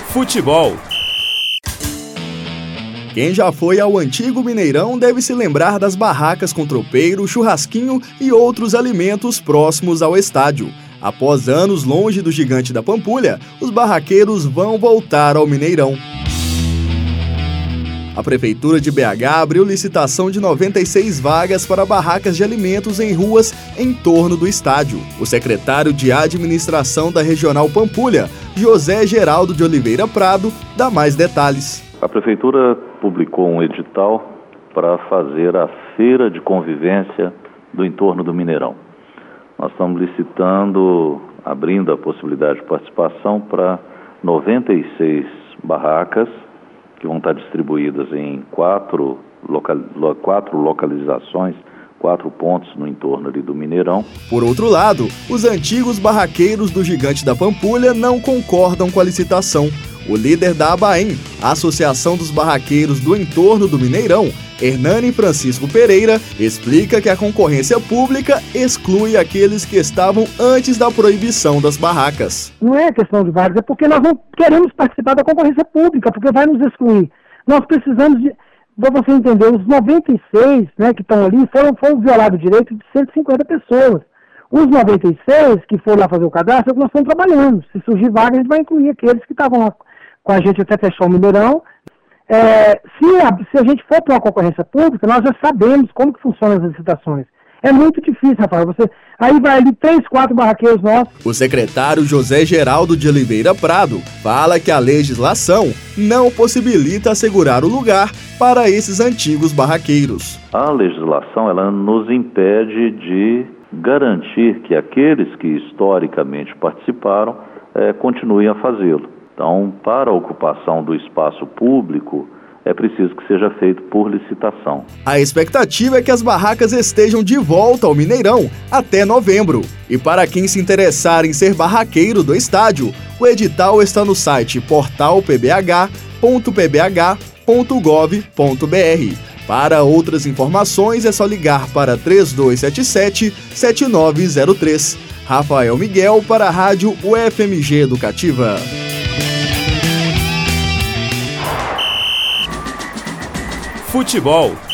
Futebol. Quem já foi ao antigo Mineirão deve se lembrar das barracas com tropeiro, churrasquinho e outros alimentos próximos ao estádio. Após anos longe do gigante da Pampulha, os barraqueiros vão voltar ao Mineirão. A Prefeitura de BH abriu licitação de 96 vagas para barracas de alimentos em ruas em torno do estádio. O secretário de Administração da Regional Pampulha, José Geraldo de Oliveira Prado, dá mais detalhes. A Prefeitura publicou um edital para fazer a feira de convivência do entorno do Mineirão. Nós estamos licitando, abrindo a possibilidade de participação para 96 barracas, que vão estar distribuídas em quatro localizações, 4 pontos no entorno ali do Mineirão. Por outro lado, os antigos barraqueiros do Gigante da Pampulha não concordam com a licitação. O líder da ABAEM, a Associação dos Barraqueiros do Entorno do Mineirão, Hernani Francisco Pereira, explica que a concorrência pública exclui aqueles que estavam antes da proibição das barracas. Não é questão de vagas, é porque nós não queremos participar da concorrência pública, porque vai nos excluir. Nós precisamos de, para você entender, os 96 que estão ali foram violados o direito de 150 pessoas. Os 96 que foram lá fazer o cadastro é o que nós estamos trabalhando. Se surgir vaga, a gente vai incluir aqueles que estavam lá com a gente até fechar o Mineirão. Se a gente for para uma concorrência pública, nós já sabemos como que funcionam as licitações. É muito difícil, Rafael. Aí vai ali 3, 4 barraqueiros nossos. O secretário José Geraldo de Oliveira Prado fala que a legislação não possibilita assegurar o lugar para esses antigos barraqueiros. A legislação ela nos impede de garantir que aqueles que historicamente participaram continuem a fazê-lo. Então, para a ocupação do espaço público, é preciso que seja feito por licitação. A expectativa é que as barracas estejam de volta ao Mineirão até novembro. E para quem se interessar em ser barraqueiro do estádio, o edital está no site portal.pbh.gov.br. Para outras informações é só ligar para 3277-7903. Rafael Miguel para a Rádio UFMG Educativa. Futebol.